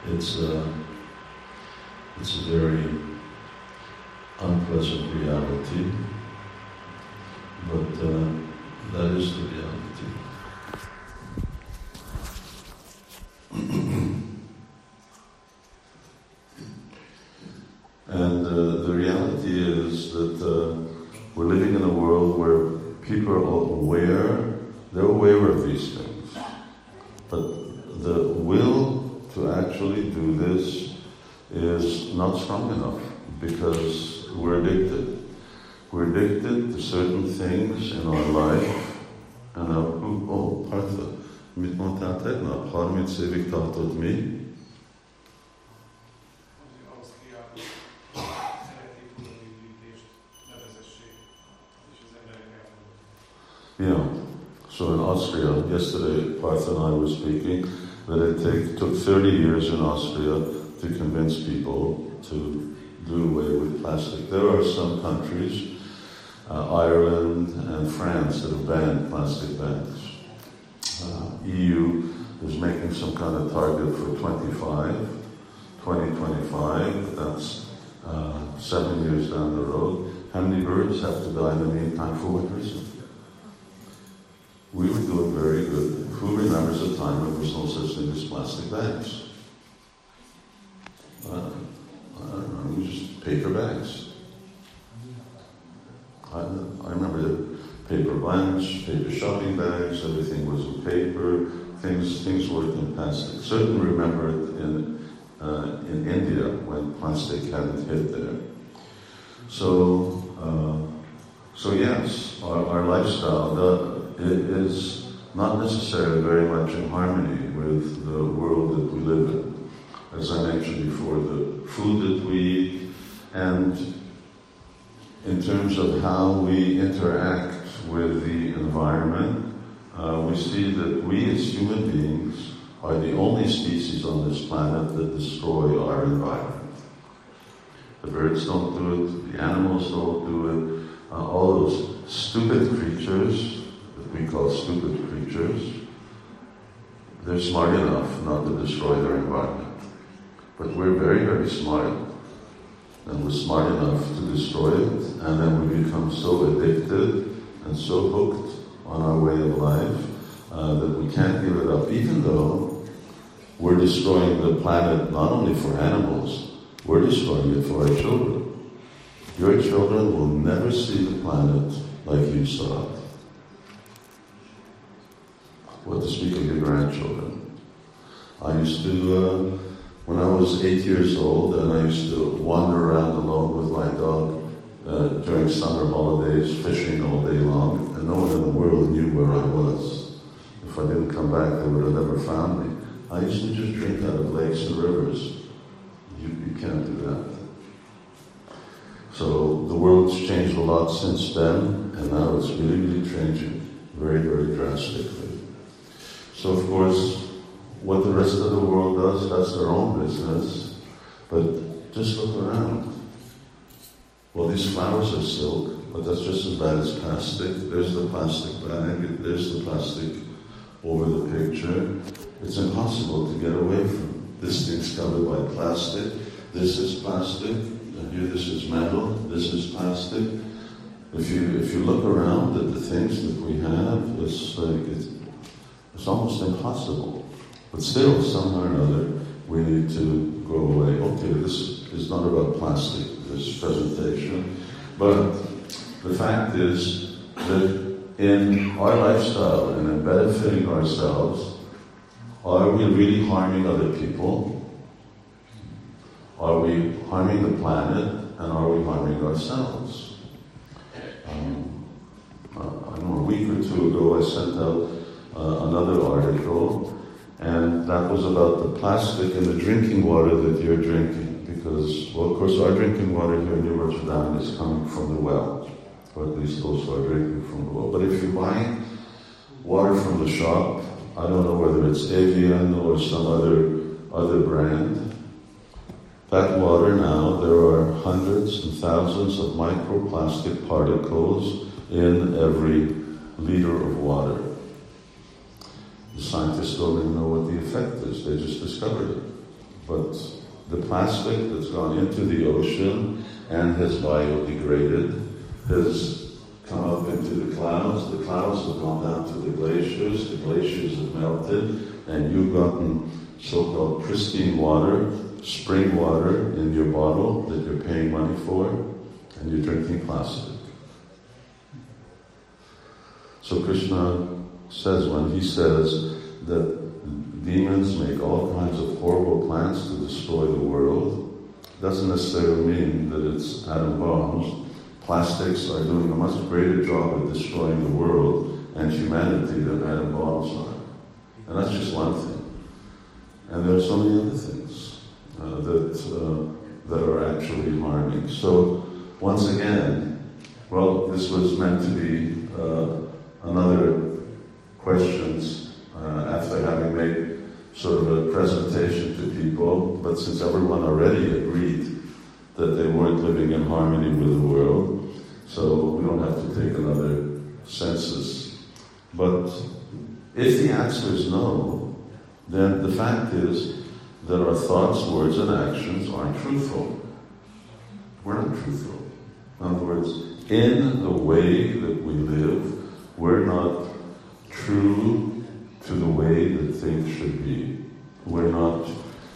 It's a very unpleasant reality, but that is the reality. And the reality is that we're living in a world where people are all aware, they're aware of these things, but the will to actually do this is not strong enough because we're addicted. We're addicted to certain things in our life, and Partha, mit mondtál tegnap, 30 évig tartott mi? Yeah. So in Austria, yesterday, Partha and I were speaking that it took 30 years in Austria to convince people to do away with plastic. There are some countries, Ireland and France, that have banned plastic bags. EU is making some kind of target for 2025, that's 7 years down the road. How many birds have to die in the meantime for one person? We were doing very good. Who remembers a time when there was no such thing as plastic bags? I don't know, it was just paper bags. I remember the paper lunch, paper shopping bags, everything was in paper, things weren't in plastic. Certainly remember it in India when plastic hadn't hit there. So yes, our lifestyle, it is not necessarily very much in harmony with the world that we live in. As I mentioned before, the food that we eat, and in terms of how we interact with the environment, we see that we as human beings are the only species on this planet that destroy our environment. The birds don't do it, the animals don't do it, all those stupid creatures we call stupid creatures, they're smart enough not to destroy their environment. But we're very, very smart, and we're smart enough to destroy it, and then we become so addicted and so hooked on our way of life that we can't give it up, even though we're destroying the planet not only for animals, we're destroying it for our children. Your children will never see the planet like you saw it. What to speak of your grandchildren. I used to, when I was 8 years old, and I used to wander around alone with my dog during summer holidays, fishing all day long, and no one in the world knew where I was. If I didn't come back, they would have never found me. I used to just drink out of lakes and rivers. You can't do that. So the world's changed a lot since then, and now it's really, really changing very, very drastically. So of course, what the rest of the world does, that's their own business. But just look around. Well, these flowers are silk, but that's just as bad as plastic. There's the plastic bag, there's the plastic over the picture. It's impossible to get away from. This thing's covered by plastic, this is plastic, and here this is metal, this is plastic. If you look around at the things that we have, it's almost impossible. But still, somehow or another, we need to go away. Okay, this is not about plastic, this presentation, but the fact is that in our lifestyle and in benefiting ourselves, are we really harming other people? Are we harming the planet? And are we harming ourselves? I don't know, a week or two ago I sent out another article, and that was about the plastic in the drinking water that you're drinking. Because, well, of course, our drinking water here in New Rotterdam is coming from the well, or at least those who are drinking from the well. But if you buy water from the shop, I don't know whether it's Evian or some other brand, that water now, there are hundreds and thousands of microplastic particles in every liter of water. The scientists don't even know what the effect is. They just discovered it. But the plastic that's gone into the ocean and has biodegraded has come up into the clouds have gone down to the glaciers have melted, and you've gotten so-called pristine water, spring water in your bottle that you're paying money for, and you're drinking plastic. So Krishna says, when he says that demons make all kinds of horrible plans to destroy the world, doesn't necessarily mean that it's atom bombs. Plastics are doing a much greater job of destroying the world and humanity than atom bombs are. And that's just one thing. And there are so many other things that are actually harming. So, once again, well, this was meant to be another questions after having made sort of a presentation to people, but since everyone already agreed that they weren't living in harmony with the world, so we don't have to take another census. But if the answer is no, then the fact is that our thoughts, words, and actions aren't truthful. We're not truthful. In other words, in the way that we live, we're not true to the way that things should be. We're not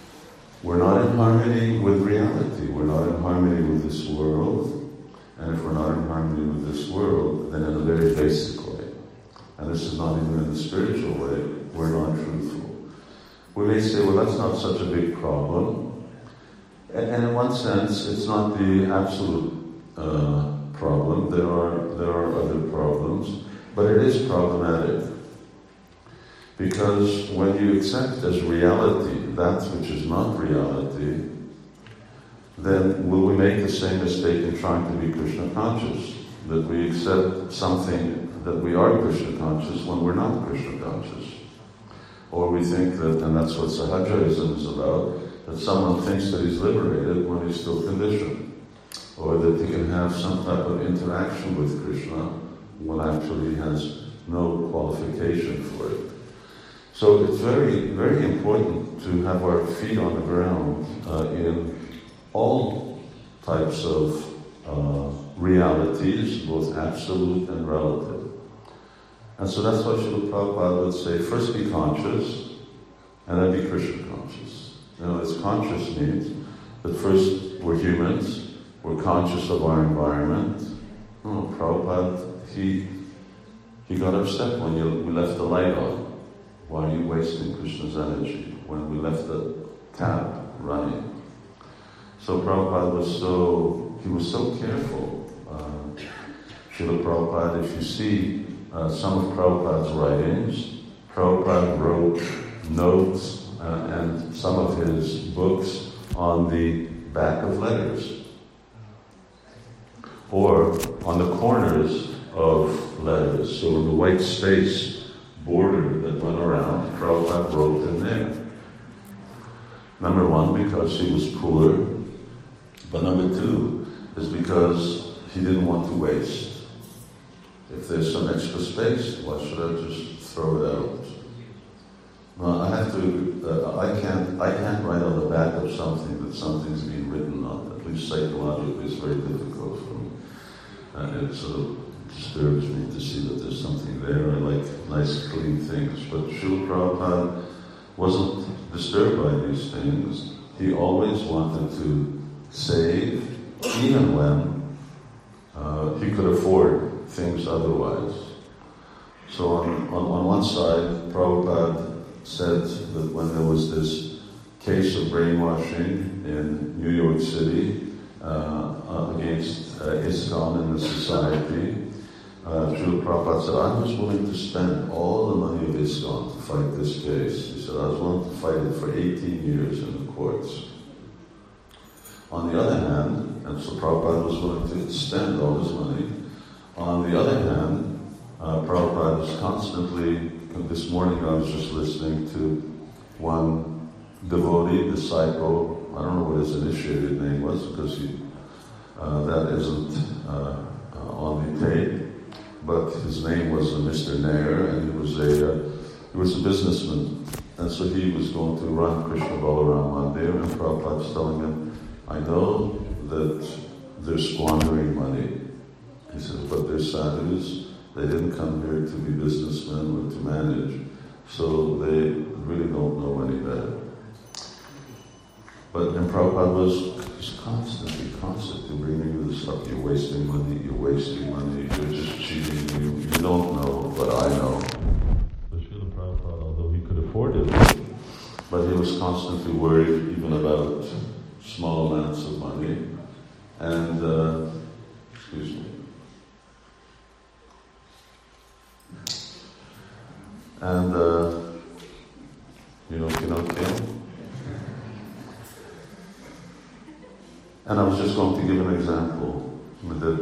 in harmony with reality. We're not in harmony with this world. And if we're not in harmony with this world, then in a very basic way, and this is not even in the spiritual way, we're not truthful. We may say, well, that's not such a big problem. And in one sense, it's not the absolute problem. There are other problems, but it is problematic. Because when you accept as reality that which is not reality, then will we make the same mistake in trying to be Krishna conscious? That we accept something that we are Krishna conscious when we're not Krishna conscious. Or we think that, and that's what Sahajaism is about, that someone thinks that he's liberated when he's still conditioned. Or that he can have some type of interaction with Krishna when actually he has no qualification for it. So it's very, very important to have our feet on the ground in all types of realities, both absolute and relative. And so that's why Srila Prabhupada would say, first be conscious, and then be Krishna conscious. You know, this conscious means that first we're humans, we're conscious of our environment. Oh, Prabhupada, he got upset when we left the light on. Why are you wasting Krishna's energy? When we left the tap running. So Prabhupada was so careful. Srila Prabhupada, if you see some of Prabhupada's writings, Prabhupada wrote notes and some of his books on the back of letters, or on the corners of letters. So in the white space border that went around, Prabhupada wrote in there. Number one, because he was poor, but number two is because he didn't want to waste. If there's some extra space, why should I just throw it out? No, I can't write on the back of something that something's been written on. At least psychologically, it's very difficult for me. And it sort of disturbs me to see that there's something there. I like nice, clean things. But Srila Prabhupada wasn't disturbed by these things. He always wanted to save, even when he could afford things otherwise. So on one side, Prabhupada said that when there was this case of brainwashing in New York City against ISKCON in the society, Srila Prabhupada said, I was willing to spend all the money of ISKCON to fight this case. He said, I was willing to fight it for 18 years in the courts. On the other hand, and so Prabhupada was willing to spend all his money. On the other hand, Prabhupada is constantly, this morning I was just listening to one devotee, disciple, I don't know what his initiated name was because that isn't on the tape, but his name was Mr. Nair, and he was a businessman, And so he was going to run Krishna Balaram Mandir, and Prabhupada was telling him, I know that they're squandering money. He says, but they're sadhus, they didn't come here to be businessmen or to manage, so they really don't know any better. But then Prabhupada was constantly bringing you this up. You're wasting money, you're just cheating, you don't know, but I know. But Srila Prabhupada, although he could afford it, but he was constantly worried even about small amounts of money. And, excuse me. And, Pinocchio. And I was just going to give an example that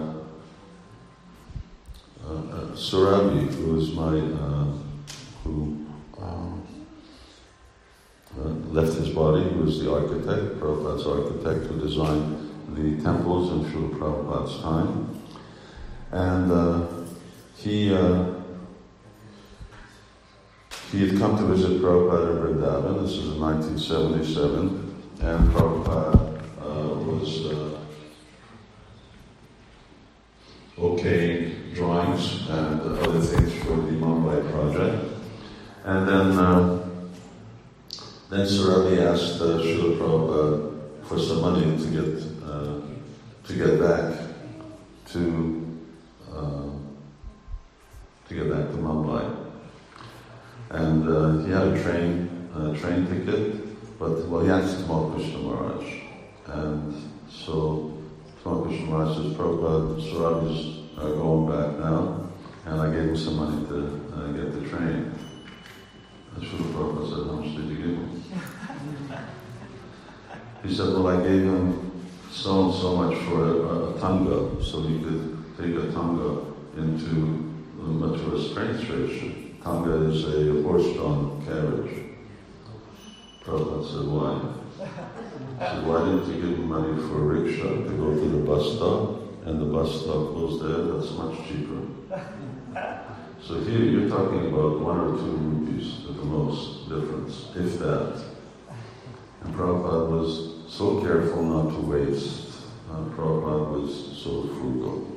Surabi, who is who left his body, who was the architect, Prabhupada's architect, who designed the temples in Srila Prabhupada's time. And he had come to visit Prabhupada in Vrindavan. This was in 1977, and Prabhupada was okaying drawings and other things for the Mumbai project. And then Surabi asked Srila Prabhupada for some money to get back to Mumbai. And he had a train ticket, but he asked Tamal Krishna Maharaj. And so Tamal Krishna Maharaj says, Prabhupada, Surabi's going back now, and I gave him some money to get the train. And Srila Prabhupada said, how much did you give him? He said, well, I gave him so and so much for a tanga, so he could take a tanga into the Mathura train station. Tanga is a horse-drawn carriage. Prabhupada said, why? He said, why didn't you give him money for a rickshaw to go to the bus stop, and the bus stop goes there? That's much cheaper. So here you're talking about 1 or 2 rupees at the most difference, if that. And Prabhupada was so careful not to waste. Prabhupada was so frugal.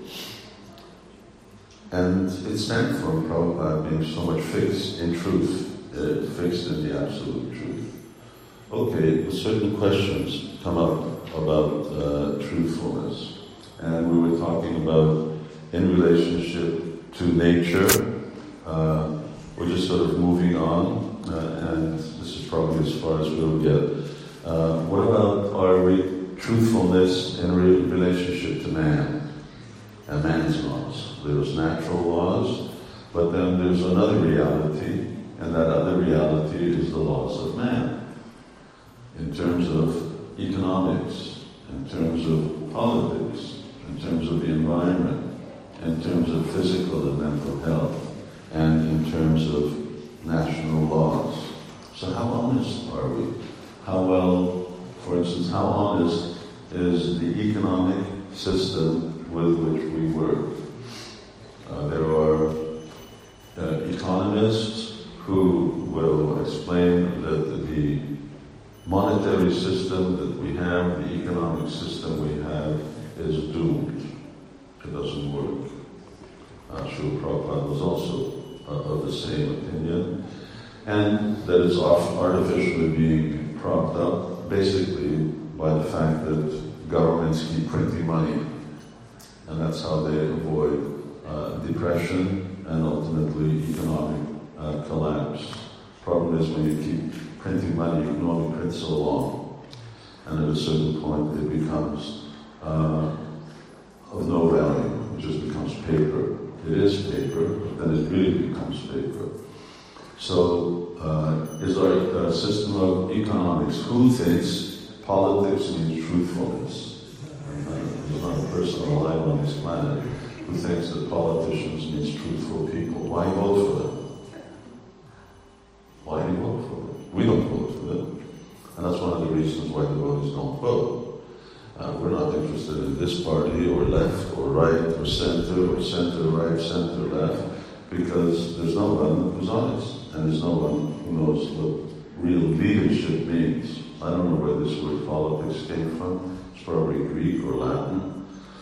And it stemmed from Prabhupada being so much fixed in truth, fixed in the absolute truth. Okay, certain questions come up about truthfulness. And we were talking about in relationship to nature. We're just sort of moving on, and this is probably as far as we'll get. What about our truthfulness in relationship to man and man's laws? There's natural laws, but then there's another reality, and that other reality is the laws of man. In terms of economics, in terms of politics, in terms of the environment, in terms of physical and mental health, and in terms of national laws. So how honest are we? How well, for instance, how honest is the economic system with which we work? There are economists who will explain that the monetary system that we have, the economic system we have, is doomed. It doesn't work. Srila Prabhupada was also of the same opinion, and that it's artificially being propped up basically by the fact that governments keep printing money, and that's how they avoid depression and ultimately economic collapse. Problem is when you keep printing money, you can only print so long, and at a certain point it becomes of no value. It just becomes paper. It is paper, but then it really becomes paper. So is our system of economics, who thinks politics means truthfulness? There's not a person alive on this planet who thinks that politicians means truthful people. Why vote for them? Why do you vote for them? We don't vote for them. And that's one of the reasons why the voters don't vote. We're not interested in this party or left or right or center right, center left, because there's no one who's honest, and there's no one who knows what real leadership means. I don't know where this word politics came from. It's probably Greek or Latin.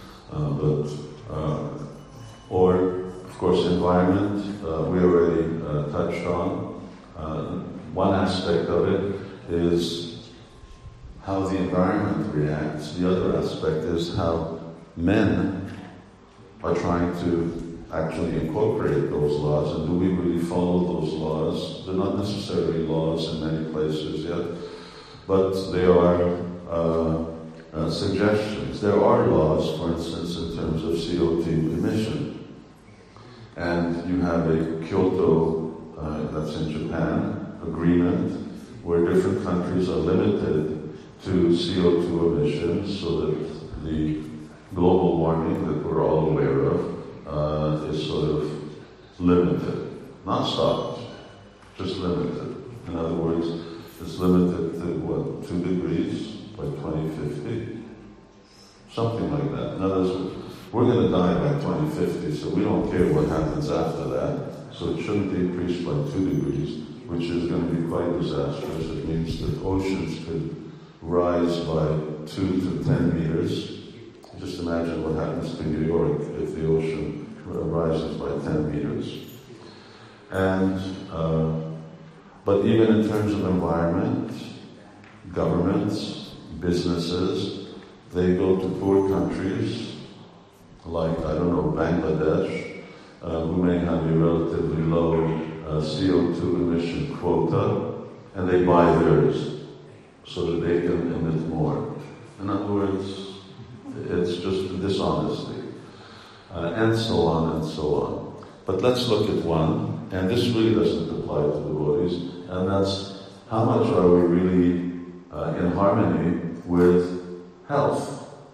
Or, of course, environment, we already touched on. One aspect of it is how the environment reacts. The other aspect is how men are trying to actually incorporate those laws, and do we really follow those laws? They're not necessarily laws in many places yet, but they are suggestions. There are laws, for instance, in terms of CO2 emission. And you have a Kyoto, that's in Japan, agreement where different countries are limited to CO2 emissions so that the global warming that we're all aware of is sort of limited. Not stopped, just limited. In other words, it's limited to 2 degrees by 2050? Something like that. In other words, we're going to die by 2050, so we don't care what happens after that. So it shouldn't increase by 2 degrees, which is going to be quite disastrous. It means that oceans could rise by 2 to 10 meters. Just imagine what happens to New York if the ocean rises by 10 meters. And, but even in terms of environment, governments, businesses, they go to poor countries, like, I don't know, Bangladesh, who may have a relatively low CO2 emission quota, and they buy theirs so that they can emit more. In other words, it's just dishonesty, and so on and so on. But let's look at one, and this really doesn't apply to devotees, and that's how much are we really in harmony with health?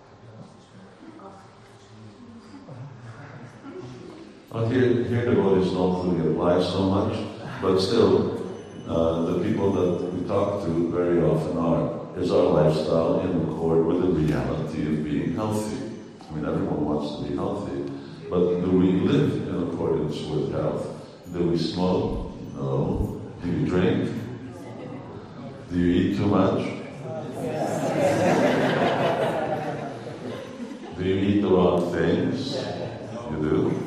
Well, here devotees don't really apply so much, but still, the people that we talk to very often are. Is our lifestyle in accord with the reality of being healthy? I mean, everyone wants to be healthy, but do we live in accordance with health? Do we smoke? No. Do you drink? Do you eat too much? Do you eat the wrong things? You do?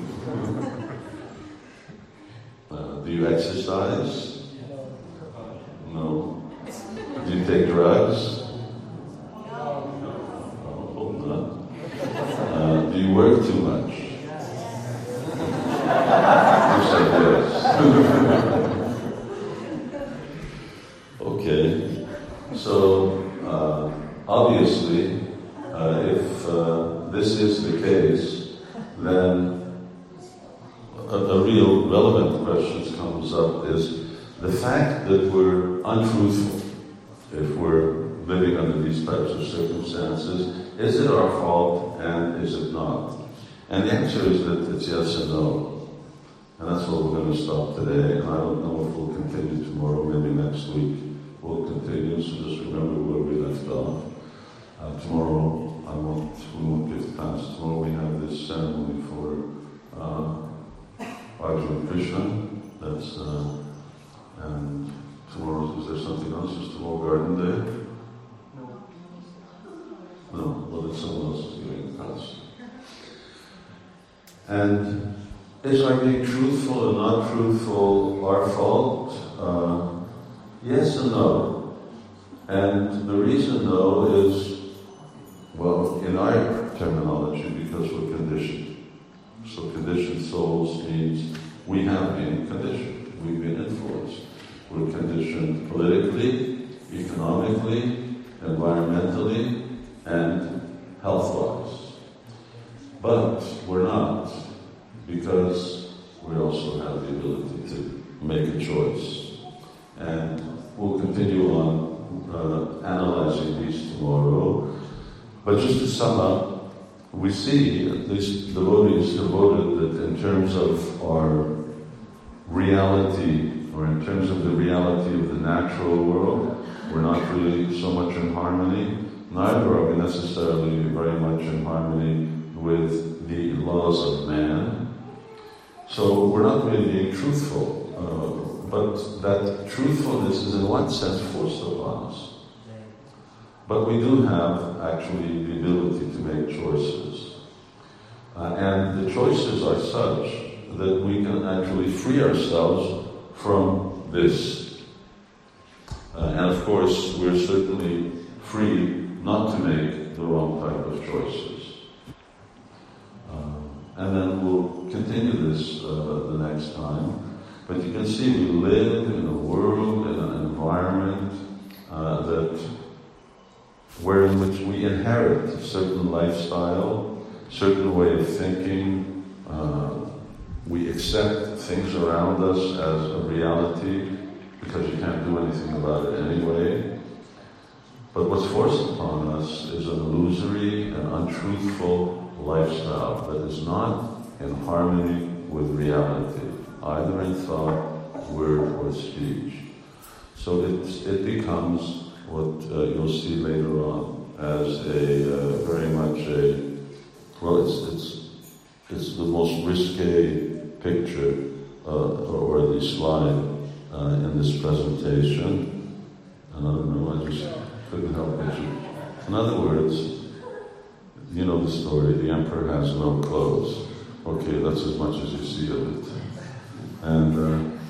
Do you exercise? No. Do you take drugs? No, hope not. Do you work too much? You said yes. Okay. So, obviously, if this is the case, then a real relevant question comes up is the fact that we're untruthful if we're living under these types of circumstances. Is it our fault and is it not? And the answer is that it's yes and no. And that's what we're going to stop today. And I don't know if we'll continue tomorrow, maybe next week we'll continue, so just remember where we left off. Tomorrow we won't give class. Tomorrow we have this ceremony for Arjuna Krishna. That's and tomorrow, is there something else? Is tomorrow Garden Day? No, well, then someone else is giving a class. And is our being truthful and not truthful our fault? Yes and no. And the reason no is, well, in our terminology, because we're conditioned. So conditioned souls means we have been conditioned. We've been influenced. We're conditioned politically, economically, environmentally, and health-wise. But we're not, because we also have the ability to make a choice. And we'll continue on analyzing these tomorrow. But just to sum up, we see, at least devotees have voted that in terms of our reality, or in terms of the reality of the natural world, we're not really so much in harmony. Neither are we necessarily very much in harmony with the laws of man. So we're not really being truthful. but that truthfulness is in one sense forced upon us. But we do have actually the ability to make choices. And the choices are such that we can actually free ourselves from this. And of course, we're certainly free not to make the wrong type of choices. And then we'll continue this the next time. But you can see we live in a world, in an environment in which we inherit a certain lifestyle, certain way of thinking. We accept things around us as a reality because you can't do anything about it anyway. But what's forced upon us is an illusory and untruthful lifestyle that is not in harmony with reality, either in thought, word, or speech. So it becomes what you'll see later on as very much it's the most risque picture or at least slide in this presentation. And I don't know, I just couldn't help it. In other words, you know the story, the emperor has no clothes. Okay, that's as much as you see of it. And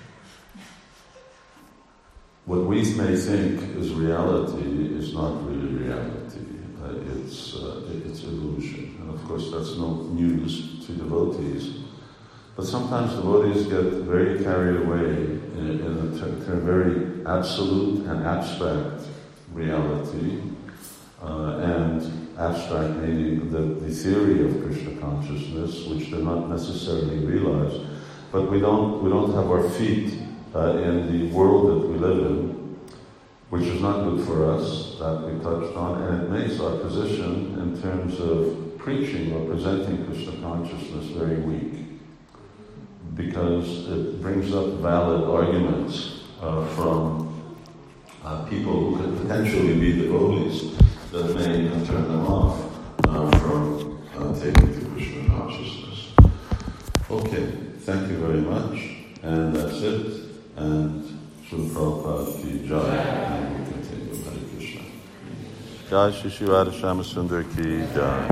what we may think is reality is not really reality. It's illusion. And of course that's no news to devotees. But sometimes devotees get very carried away in a very absolute and abstract reality. And abstract meaning the theory of Krishna consciousness, which they're not necessarily realized. But we don't have our feet in the world that we live in, which is not good for us, that we touched on, and it makes our position in terms of preaching or presenting Krishna consciousness very weak, because it brings up valid arguments from people who could potentially be devotees that may turn them off from taking to Krishna consciousness. Okay, thank you very much, and that's it. And Srila Prabhupada ki Jai, and we'll continue. Hare Krishna. Jai Shri Shri Radha Shama Sundar ki Jai.